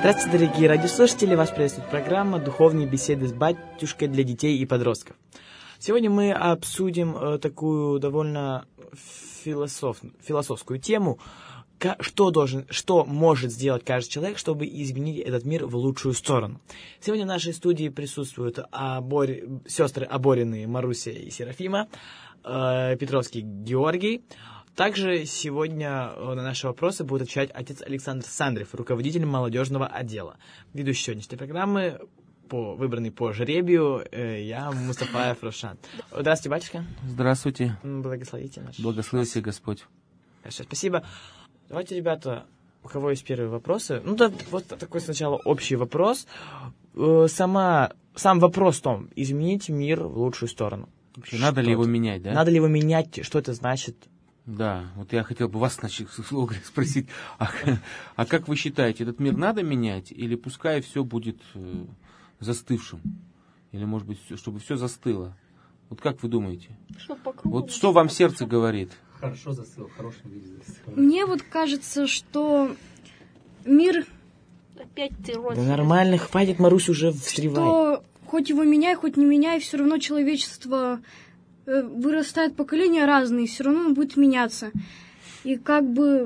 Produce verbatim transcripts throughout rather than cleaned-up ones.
Здравствуйте, дорогие радиослушатели! Вас приветствует программа «Духовные беседы с батюшкой» для детей и подростков. Сегодня мы обсудим э, такую довольно философ... философскую тему, что, должен, что может сделать каждый человек, чтобы изменить этот мир в лучшую сторону. Сегодня в нашей студии присутствуют обор... сестры оборенные Маруся и Серафима, э, Петровский Георгий. Также сегодня на наши вопросы будет отвечать отец Александр Сандрев, руководитель молодежного отдела. Ведущий сегодняшней программы, по, выбранный по жребию, э, я Мустафаев Рошан. Здравствуйте, батюшка. Здравствуйте. Благословите наш. Благословите Господь. Хорошо, спасибо. Давайте, ребята, у кого есть первые вопросы? Ну да, вот такой сначала общий вопрос. Э, сама, сам вопрос в том, изменить мир в лучшую сторону. Вообще, надо ли его менять, да? Надо ли его менять? Что это значит? Да, вот я хотел бы вас, значит, спросить, а, а как вы считаете, этот мир надо менять, или пускай все будет э, застывшим? Или, может быть, чтобы все застыло? Вот как вы думаете? Что, по кругу, вот что вам сердце говорит? Хорошо застыло, в хорошем виде застыло. Мне вот кажется, что мир... Опять ты рот. Да нормально, хватит, Марусь, уже встревай. Что хоть его меняй, хоть не меняй, все равно человечество... вырастают поколения разные, все равно он будет меняться. И как бы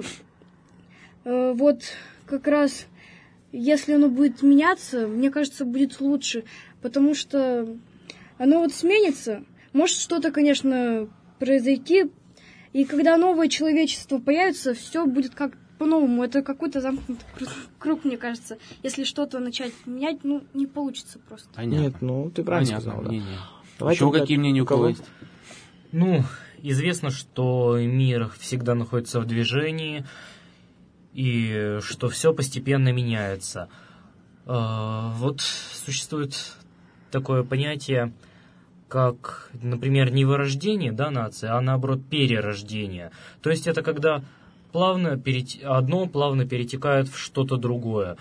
э, вот как раз если оно будет меняться, мне кажется, будет лучше, потому что оно вот сменится. Может что-то, конечно, произойти, и когда новое человечество появится, все будет как по-новому. Это какой-то замкнутый круг, мне кажется. Если что-то начать менять, ну, не получится просто. Понятно. Нет, ну, ты правильно Понятно, сказал, мнение. Да. Еще какие мнения у кого есть? Ну, известно, что мир всегда находится в движении, и что все постепенно меняется. Вот существует такое понятие, как, например, не вырождение, да, нации, а наоборот перерождение. То есть это когда плавно перет... одно плавно перетекает в что-то другое.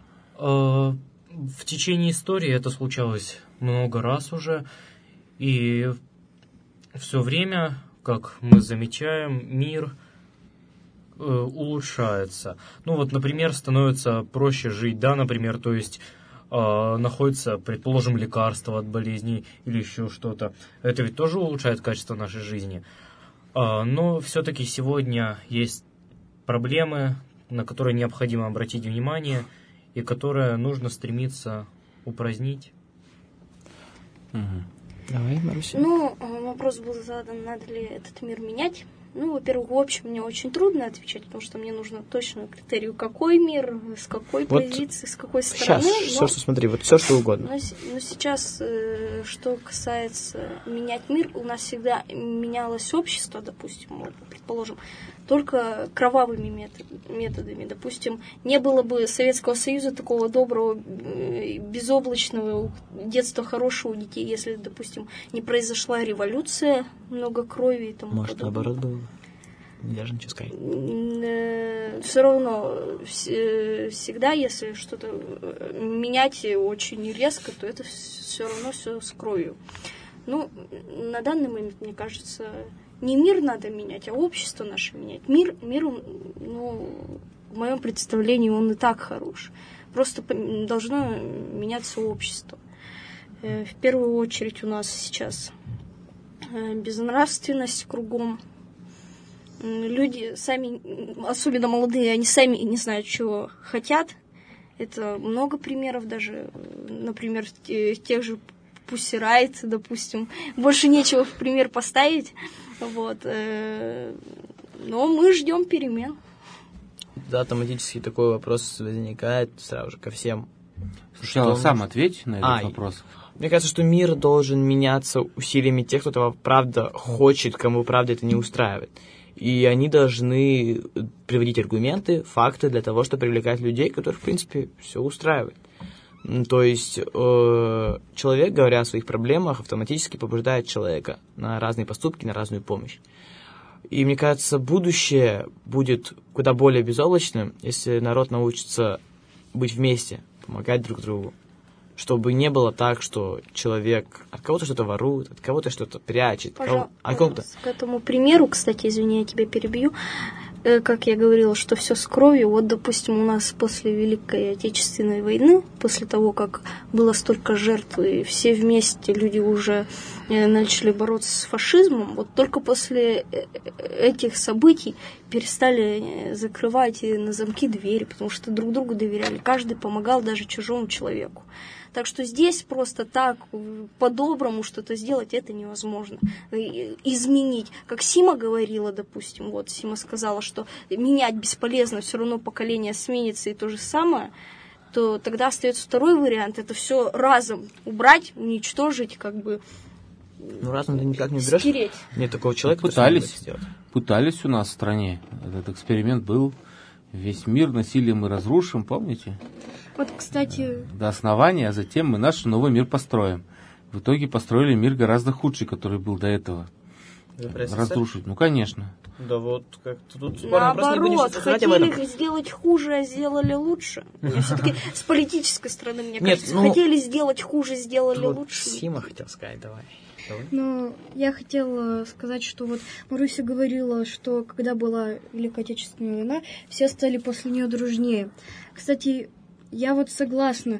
В течение истории это случалось много раз уже, и все время, как мы замечаем, мир э, улучшается. Ну вот, например, становится проще жить, да, например, то есть э, находится, предположим, лекарство от болезней или еще что-то. Это ведь тоже улучшает качество нашей жизни. Э, но все-таки сегодня есть проблемы, на которые необходимо обратить внимание и которые нужно стремиться упразднить. Угу. Давай, Маруся. Ну, вопрос был задан, надо ли этот мир менять. Ну, во-первых, в общем, мне очень трудно отвечать, потому что мне нужно точно критерию, какой мир, с какой вот позиции, с какой стороны. Сейчас, все, что смотри, вот все, что угодно. Но, но сейчас, э, что касается менять мир, у нас всегда менялось общество, допустим, вот, предположим, только кровавыми метод, методами. Допустим, не было бы Советского Союза такого доброго, безоблачного детства хорошего у детей, если, допустим, не произошла революция, много крови и тому Может, подобное. наоборот было? Нельзя же ничего сказать. Все равно всегда, если что-то менять очень резко, то это все равно все с кровью. Ну, на данный момент, мне кажется, не мир надо менять, а общество наше менять. Мир, мир, ну, в моем представлении, он и так хорош. Просто должно меняться общество. В первую очередь у нас сейчас безнравственность кругом. Люди сами, особенно молодые, они сами не знают, чего хотят. Это много примеров даже, например, тех же Pussy Riot, допустим. Больше нечего в пример поставить. Вот. Но мы ждем перемен. Да, автоматически такой вопрос возникает сразу же ко всем. Сначала сам нужно... ответь на этот а, вопрос. Мне кажется, что мир должен меняться усилиями тех, кто этого правда хочет, кому правда это не устраивает. И они должны приводить аргументы, факты для того, чтобы привлекать людей, которых, в принципе, все устраивает. То есть э, человек, говоря о своих проблемах, автоматически побуждает человека на разные поступки, на разную помощь. И мне кажется, будущее будет куда более безоблачным, если народ научится быть вместе, помогать друг другу. Чтобы не было так, что человек от кого-то что-то ворует, от кого-то что-то прячет. Пожалуйста, от кого-то... К этому примеру, кстати, извини, я тебя перебью. как я говорила, что все с кровью. Вот, допустим, у нас после Великой Отечественной войны, после того, как было столько жертв, и все вместе люди уже начали бороться с фашизмом, вот только после этих событий перестали закрывать на замки двери, потому что друг другу доверяли. Каждый помогал даже чужому человеку. Так что здесь просто так, по-доброму что-то сделать, это невозможно. Изменить. Как Сима говорила, допустим, вот Сима сказала, что менять бесполезно, все равно поколение сменится и то же самое, то тогда остается второй вариант. Это все разом убрать, уничтожить, как бы. Ну, разом ты никак не уберешь. Стереть. Нет такого человека, пытались, сделать. Пытались у нас в стране. Этот эксперимент был. Весь мир насилием мы разрушим, помните? Вот, кстати... До основания, а затем мы наш новый мир построим. В итоге построили мир гораздо худший, который был до этого. Разрушить, ну, конечно. Да вот, как-то тут наоборот, хотели сделать хуже, а сделали лучше. Все-таки с политической стороны, мне кажется, хотели сделать хуже, сделали лучше. Сима хотел сказать, давай. Но я хотела сказать, что вот Маруся говорила, что когда была Великая Отечественная война, все стали после нее дружнее. Кстати, я вот согласна.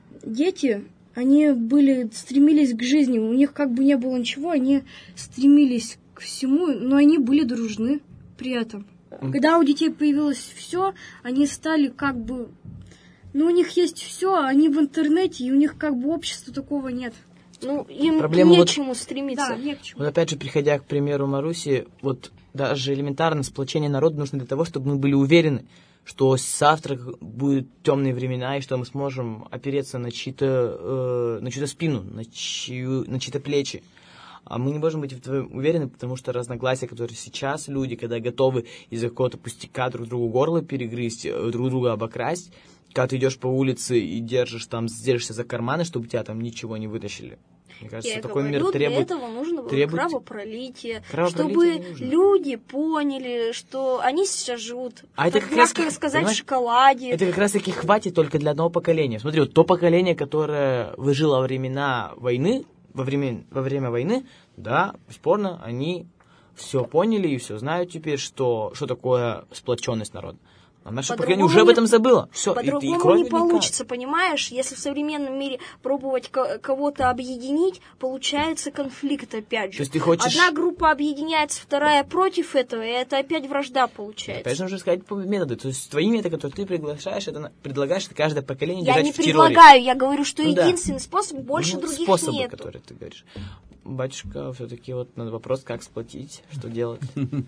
Дети, они были, стремились к жизни, у них как бы не было ничего, они стремились к всему, но они были дружны при этом. Когда у детей появилось все, они стали как бы... Ну, у них есть все, они в интернете, и у них как бы общества такого нет. Ну, им Проблема не вот, к чему стремиться. Да, не к чему. Вот опять же, приходя к примеру Маруси, вот даже элементарно сплочение народа нужно для того, чтобы мы были уверены, что завтра будут темные времена, и что мы сможем опереться на чьи-то, э, на чью-то спину, на, чью, на чьи-то плечи. А мы не можем быть в этом уверены, потому что разногласия, которые сейчас люди, когда готовы из-за какого-то пустяка друг другу горло перегрызть, друг друга обокрасть, когда ты идешь по улице и держишь там, держишься за карманы, чтобы тебя там ничего не вытащили. Мне кажется, Я такой говорю, мир требует... для этого нужно было требует... кровопролитие, кровопролитие чтобы люди поняли, что они сейчас живут, а это как раз, сказать, в шоколаде. Это как раз таки хватит только для одного поколения. Смотри, вот то поколение, которое выжило во времена войны, во время, во время войны, да, бесспорно, они все поняли и все знают теперь, что, что такое сплоченность народа. А наше поколение уже об этом забыло. Все, по-другому и, и не получится, понимаешь? Если в современном мире пробовать кого-то объединить, получается конфликт опять же. То есть ты хочешь... Одна группа объединяется, вторая против этого, и это опять вражда получается. Опять же, нужно сказать методы. То есть твои методы, которые ты приглашаешь, это предлагаешь, это каждое поколение я держать не в терроре. Я не предлагаю, я говорю, что ну, единственный да. способ, больше ну, других способы, нет. которые ты говоришь. Батюшка, все-таки вот на вопрос, как сплотить, что делать.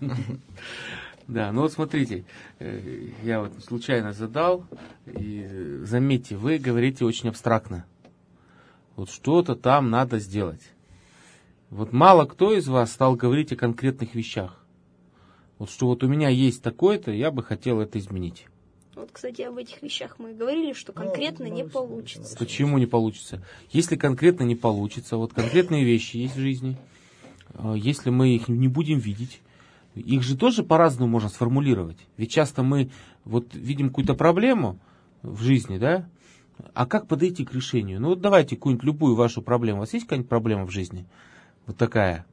Да, ну вот смотрите, я вот случайно задал, и заметьте, вы говорите очень абстрактно. Вот что-то там надо сделать. Вот мало кто из вас стал говорить о конкретных вещах. Вот что вот у меня есть такое-то, я бы хотел это изменить. Вот, кстати, об этих вещах мы и говорили, что конкретно не получится. Почему не получится? Если конкретно не получится, вот конкретные вещи есть в жизни, если мы их не будем видеть, их же тоже по-разному можно сформулировать. Ведь часто мы вот видим какую-то проблему в жизни, да? А как подойти к решению? Ну вот давайте какую-нибудь любую вашу проблему. У вас есть какая-нибудь проблема в жизни? Вот такая.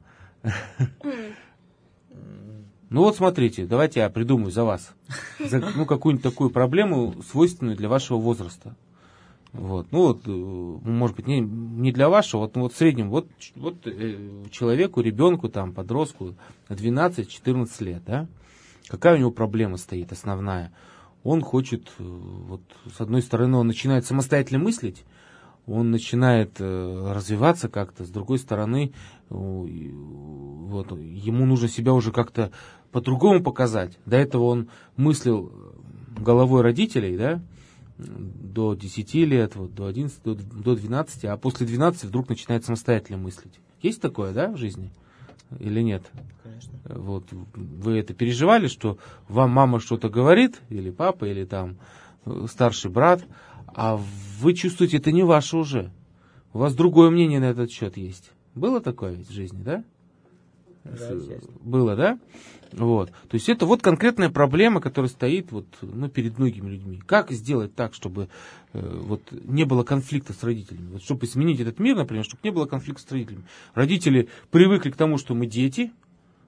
Ну вот смотрите, давайте я придумаю за вас. За, ну какую-нибудь такую проблему, свойственную для вашего возраста. Вот. Ну вот, может быть, не, не для вашего, вот, ну, вот в среднем, вот, вот э, человеку, ребенку, там, подростку двенадцать-четырнадцать лет, да, какая у него проблема стоит основная? Он хочет, вот, с одной стороны, он начинает самостоятельно мыслить, он начинает э, развиваться как-то, с другой стороны, э, вот, ему нужно себя уже как-то по-другому показать. До этого он мыслил головой родителей, да, до десяти лет, вот, до одиннадцати, до, до двенадцати, а после двенадцати вдруг начинает самостоятельно мыслить. Есть такое, да, в жизни? Или нет? Конечно. Вот, вы это переживали, что вам мама что-то говорит, или папа, или там старший брат, а вы чувствуете, это не ваше уже. У вас другое мнение на этот счет есть. Было такое ведь в жизни, да? Да, было, да? Вот. То есть это вот конкретная проблема, которая стоит вот, ну, перед многими людьми. Как сделать так, чтобы э, вот, не было конфликта с родителями? Вот, чтобы изменить этот мир, например, чтобы не было конфликта с родителями. Родители привыкли к тому, что мы дети,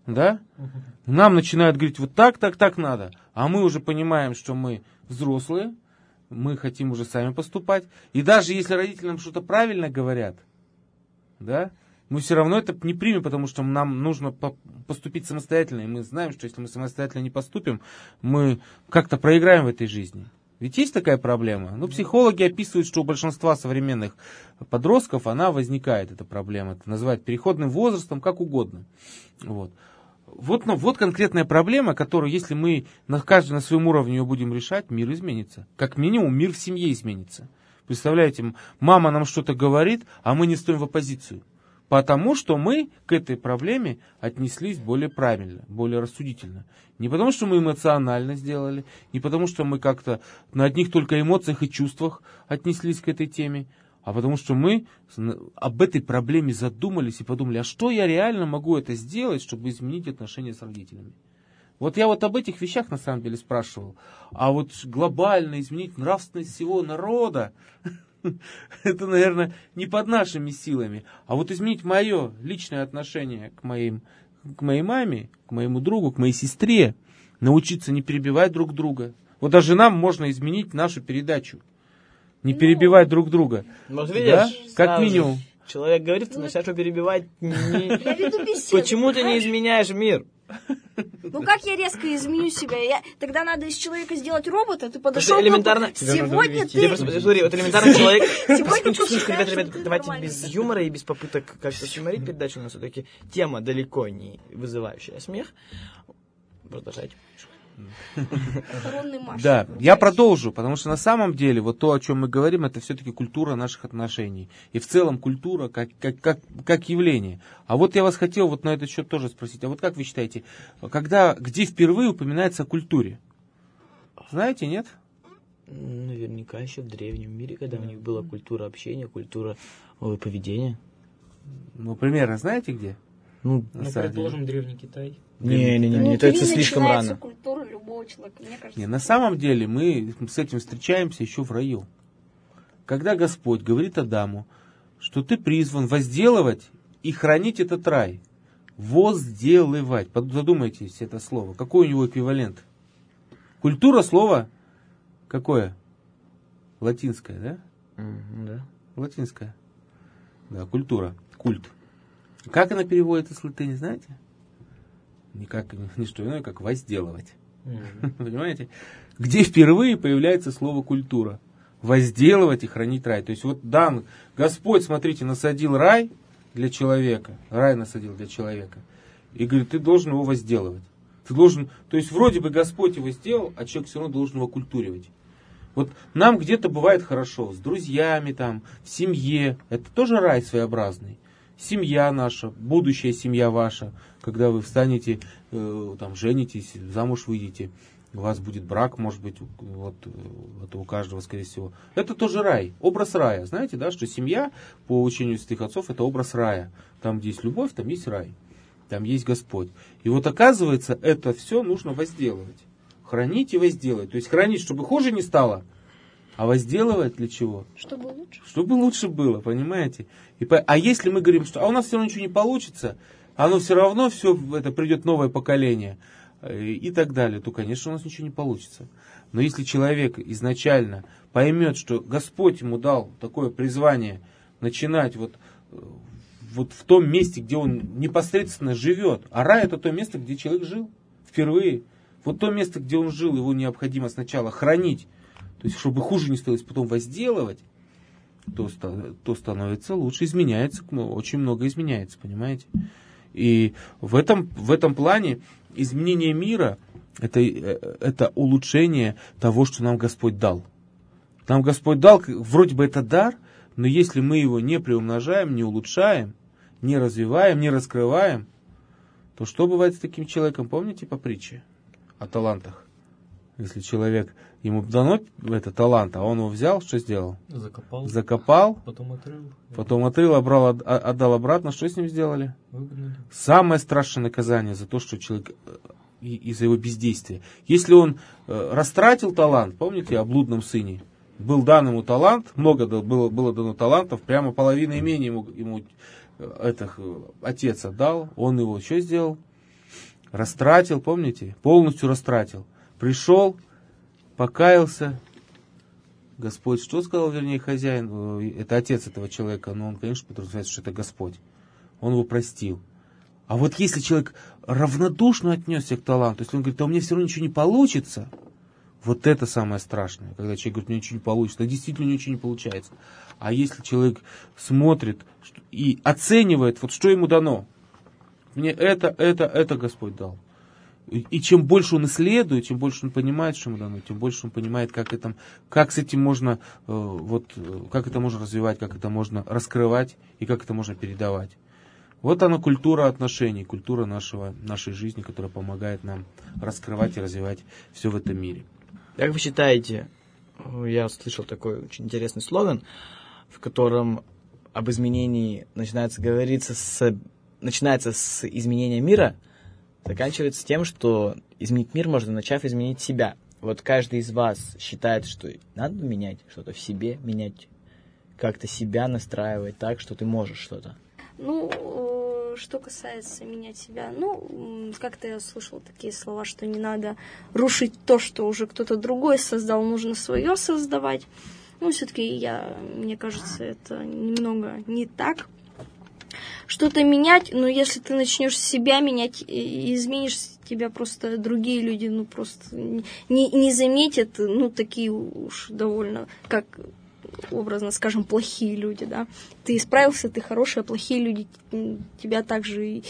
да? Нам начинают говорить, вот так, так, так надо. А мы уже понимаем, что мы взрослые, мы хотим уже сами поступать. И даже если родители нам что-то правильно говорят, да, мы все равно это не примем, потому что нам нужно по- поступить самостоятельно. И мы знаем, что если мы самостоятельно не поступим, мы как-то проиграем в этой жизни. Ведь есть такая проблема. Ну, психологи описывают, что у большинства современных подростков она возникает, эта проблема. Это называют переходным возрастом, как угодно. Вот. Вот, ну, вот конкретная проблема, которую, если мы на, каждый на своем уровне ее будем решать, мир изменится. Как минимум, мир в семье изменится. Представляете, мама нам что-то говорит, а мы не стоим в оппозицию. Потому что мы к этой проблеме отнеслись более правильно, более рассудительно. Не потому, что мы эмоционально сделали, не потому, что мы как-то на одних только эмоциях и чувствах отнеслись к этой теме, а потому что мы об этой проблеме задумались и подумали, а что я реально могу это сделать, чтобы изменить отношения с родителями. Вот я вот об этих вещах на самом деле спрашивал. А вот глобально изменить нравственность всего народа, это, наверное, не под нашими силами. А вот изменить мое личное отношение к, моим, к моей маме, к моему другу, к моей сестре, научиться не перебивать друг друга. Вот даже нам можно изменить нашу передачу. Не ну, перебивать друг друга. Вот видишь, да? Как минимум. Человек говорит, ты начинаешь его перебивать. Я веду беседу. Почему ты не изменяешь мир? Ну как я резко изменю себя? Я... Тогда надо из человека сделать робота, ты подошел... Элементарно... Сегодня ты... Смотри, вот элементарно человек... Ребята, ребята, давайте без юмора и без попыток как-то сюморить передачу, но все-таки тема далеко не вызывающая смех. Продолжайте. Да, я продолжу, потому что на самом деле вот то, о чем мы говорим, это все-таки культура наших отношений. И в целом культура как, как, как, как явление. А вот я вас хотел вот на этот счет тоже спросить. А вот как вы считаете, когда, где впервые упоминается о культуре? Знаете, нет? Наверняка еще в древнем мире, когда у них была культура общения, культура ой, поведения. Ну, примерно знаете где? Ну, ну предположим, Древний Китай. Не-не-не, ну, это, это слишком рано. Культура любого человека, мне кажется. Не, на самом деле мы с этим встречаемся еще в раю. Когда Господь говорит Адаму, что ты призван возделывать и хранить этот рай. Возделывать. Задумайтесь, это слово. Какой у него эквивалент? Культура слова какое? Латинское, да? Mm-hmm, да. Латинское. Да, культура. Культ. Как она переводится с латыни, знаете? Никак, не что иное, как возделывать. Mm-hmm. Понимаете? Где впервые появляется слово культура. Возделывать и хранить рай. То есть вот дан, Господь, смотрите, насадил рай для человека. Рай насадил для человека. И говорит, ты должен его возделывать. Ты должен, то есть вроде бы Господь его сделал, а человек все равно должен его культуривать. Вот нам где-то бывает хорошо, с друзьями там, в семье. Это тоже рай своеобразный. Семья наша, будущая семья ваша, когда вы встанете, э, там, женитесь, замуж выйдете, у вас будет брак, может быть, вот это у каждого, скорее всего. Это тоже рай, образ рая. Знаете, да, что семья, по учению святых отцов, это образ рая. Там, где есть любовь, там есть рай, там есть Господь. И вот оказывается, это все нужно возделывать. Хранить и возделывать. То есть хранить, чтобы хуже не стало, а возделывать для чего? Чтобы лучше. Чтобы лучше было, понимаете? И по... А если мы говорим, что а у нас все равно ничего не получится, оно все равно, все это придет новое поколение и так далее, то, конечно, у нас ничего не получится. Но если человек изначально поймет, что Господь ему дал такое призвание начинать вот, вот в том месте, где он непосредственно живет, а рай это то место, где человек жил впервые, вот то место, где он жил, его необходимо сначала хранить, то есть, чтобы хуже не стало, потом возделывать, то, то становится лучше, изменяется, очень много изменяется, понимаете? И в этом, в этом плане изменение мира это, это улучшение того, что нам Господь дал. Нам Господь дал, вроде бы это дар, но если мы его не приумножаем, не улучшаем, не развиваем, не раскрываем, то что бывает с таким человеком? Помните по притче о талантах? Если человек, ему дано это талант, а он его взял, что сделал? Закопал. Закопал. Потом отрыл. Потом отрыл, обрал, отдал обратно. Что с ним сделали? Выгнали. Самое страшное наказание за то, что человек, из-за его бездействия. Если он растратил талант, помните о блудном сыне? Был дан ему талант, много было, было дано талантов, прямо половина имения ему, ему это, отец отдал. Он его что сделал? растратил, помните? Полностью растратил. Пришел, покаялся. Господь что сказал, вернее, хозяин? Это отец этого человека, но он, конечно, подразумевает, что это Господь. Он его простил. А вот если человек равнодушно отнесся к таланту, если он говорит, а у меня все равно ничего не получится, вот это самое страшное, когда человек говорит, у меня ничего не получится, а действительно ничего не получается. А если человек смотрит и оценивает, вот что ему дано, мне это, это, это Господь дал. И чем больше он исследует, чем больше он понимает, что ему дано, тем больше он понимает, как, это, как с этим можно, вот, как это можно развивать, как это можно раскрывать и как это можно передавать. Вот она культура отношений, культура нашего, нашей жизни, которая помогает нам раскрывать и развивать все в этом мире. Как вы считаете, я услышал такой очень интересный слоган, в котором об изменении начинается говориться с, начинается с изменения мира, заканчивается тем, что изменить мир можно, начав изменить себя. Вот каждый из вас считает, что надо менять что-то в себе, менять как-то себя, настраивать так, что ты можешь что-то. Ну, что касается менять себя, ну, как-то я слышала такие слова, что не надо рушить то, что уже кто-то другой создал, нужно свое создавать. Ну, все-таки я, мне кажется, это немного не так. Что-то менять, но если ты начнешь себя менять и изменишь тебя, просто другие люди, ну, просто не, не заметят, ну, такие уж довольно, как... образно скажем, плохие люди, да. Ты исправился, ты хороший, а плохие люди тебя также и,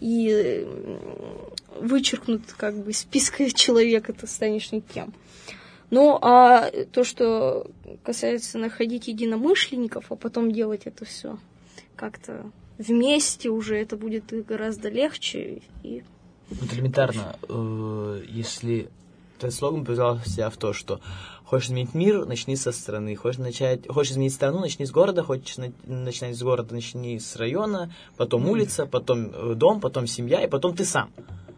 и вычеркнут как бы из списка человека, ты станешь никем. Ну, а то, что касается находить единомышленников, а потом делать это все как-то вместе уже, это будет гораздо легче. И... Вот элементарно, э, если этот слоган привязал себя в то, что хочешь изменить мир, начни со страны. Хочешь, начать, хочешь изменить страну, начни с города. Хочешь на, начинать с города, начни с района. Потом улица, потом дом, потом семья, и потом ты сам.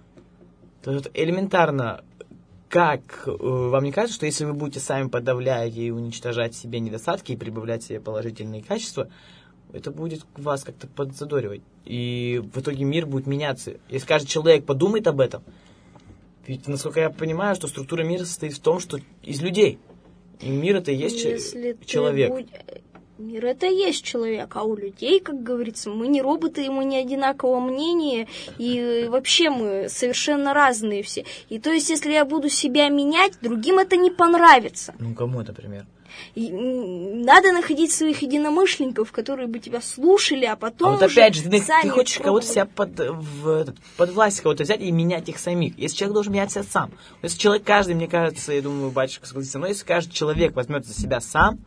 То есть элементарно, как э, вам не кажется, что если вы будете сами подавлять и уничтожать в себе недостатки и прибавлять себе положительные качества, это будет вас как-то подзадоривать. И в итоге мир будет меняться. Если каждый человек подумает об этом, ведь, насколько я понимаю, что структура мира состоит в том, что из людей. И мир это и есть Если человек. Будь... Мир это и есть человек, а у людей, как говорится, мы не роботы, и мы не одинакового мнения, и вообще мы совершенно разные все. И то есть, если я буду себя менять, другим это не понравится. Ну, кому, например? И надо находить своих единомышленников, которые бы тебя слушали, а потом. А вот опять же, ты, ты хочешь кого-то себя под, в, под власть кого-то взять и менять их самих. Если человек должен менять себя сам. Если человек, каждый, мне кажется, я думаю, батюшка согласится, но если каждый человек возьмет за себя сам,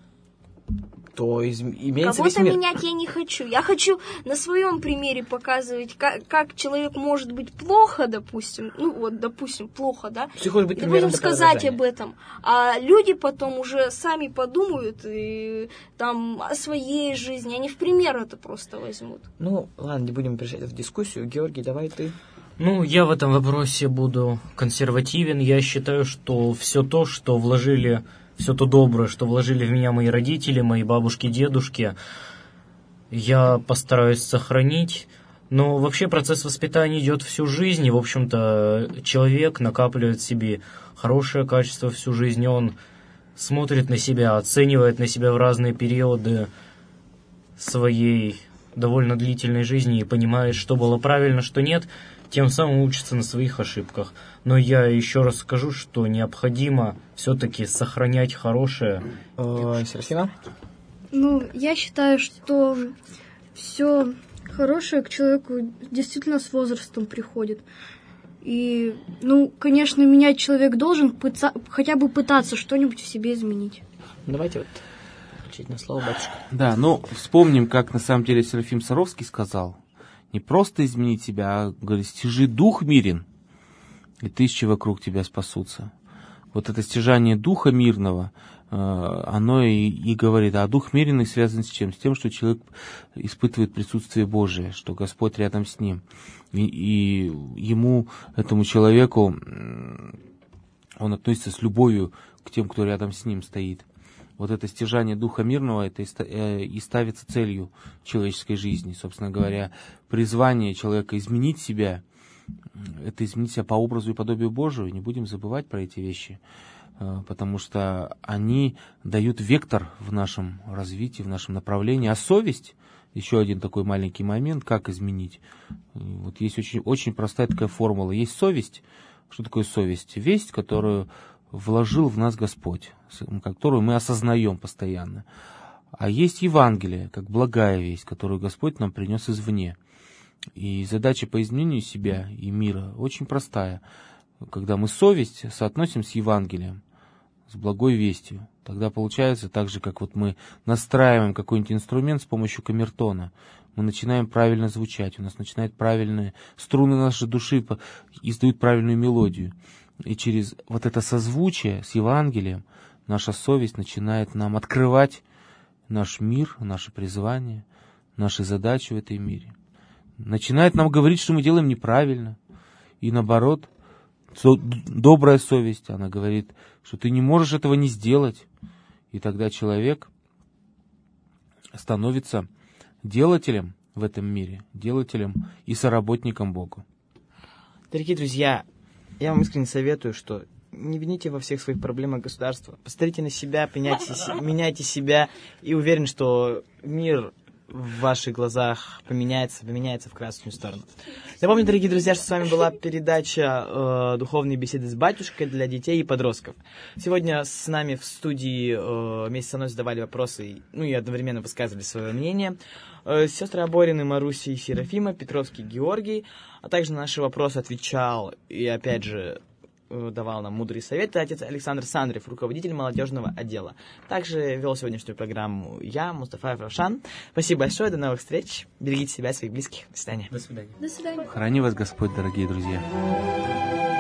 то из, имеется весь мир. Кого-то менять я не хочу. Я хочу на своем примере показывать, как, как человек может быть плохо, допустим. Ну вот, допустим, плохо, да? Ты хочешь быть и будем сказать об этом. А люди потом уже сами подумают и, там, о своей жизни. Они в пример это просто возьмут. Ну, ладно, не будем превращать это в дискуссию. Георгий, давай ты. Ну, я в этом вопросе буду консервативен. Я считаю, что все то, что вложили... Все то доброе, что вложили в меня мои родители, мои бабушки, дедушки, я постараюсь сохранить. Но вообще процесс воспитания идет всю жизнь, и, в общем-то, человек накапливает в себе хорошее качество всю жизнь. Он смотрит на себя, оценивает на себя в разные периоды своей довольно длительной жизни и понимает, что было правильно, что нет, тем самым учится на своих ошибках. Но я еще раз скажу, что необходимо все-таки сохранять хорошее. Серафина? Ну, я считаю, что все хорошее к человеку действительно с возрастом приходит. И, ну, конечно, менять человек должен пыца- хотя бы пытаться что-нибудь в себе изменить. Давайте вот включить на слово, батюшка. Да, ну, вспомним, как на самом деле Серафим Саровский сказал. Не просто изменить себя, а, говорит, стяжи дух мирен, и тысячи вокруг тебя спасутся. Вот это стяжание духа мирного, оно и, и говорит, а дух мирный связан с чем? С тем, что человек испытывает присутствие Божие, что Господь рядом с ним. И, и ему, этому человеку, он относится с любовью к тем, кто рядом с ним стоит. Вот это стяжание духа мирного, это и ставится целью человеческой жизни. Собственно говоря, призвание человека изменить себя это изменить себя по образу и подобию Божию. Не будем забывать про эти вещи, потому что они дают вектор в нашем развитии, в нашем направлении. А совесть, еще один такой маленький момент, как изменить. Вот есть очень, очень простая такая формула. Есть совесть. Что такое совесть? Весть, которую вложил в нас Господь, которую мы осознаем постоянно. А есть Евангелие, как благая весть, которую Господь нам принес извне. И задача по изменению себя и мира очень простая. Когда мы совесть соотносим с Евангелием, с благой вестью, тогда получается так же, как вот мы настраиваем какой-нибудь инструмент с помощью камертона, мы начинаем правильно звучать, у нас начинают правильные струны нашей души издают правильную мелодию. И через вот это созвучие с Евангелием наша совесть начинает нам открывать наш мир, наше призвание, наши задачи в этом мире. Начинает нам говорить, что мы делаем неправильно. И наоборот, добрая совесть, она говорит, что ты не можешь этого не сделать. И тогда человек становится делателем в этом мире, делателем и соработником Бога. Дорогие друзья, я вам искренне советую, что не вините во всех своих проблемах государства. Посмотрите на себя, меняйте, меняйте себя, и уверен, что мир в ваших глазах поменяется, поменяется в красную сторону. Напомню, дорогие друзья, что с вами была передача э, «Духовные беседы с батюшкой» для детей и подростков. Сегодня с нами в студии э, вместе со мной задавали вопросы, ну и одновременно высказывали свое мнение э, сестры Аборины, Маруси и Серафима, Петровский Георгий, а также на наши вопросы отвечал и, опять же, давал нам мудрые советы отец Александр Сандрев, руководитель молодежного отдела. Также вел сегодняшнюю программу я, Мустафаев Равшан. Спасибо большое, до новых встреч. Берегите себя и своих близких. До свидания. До свидания. До свидания. Храни вас Господь, дорогие друзья.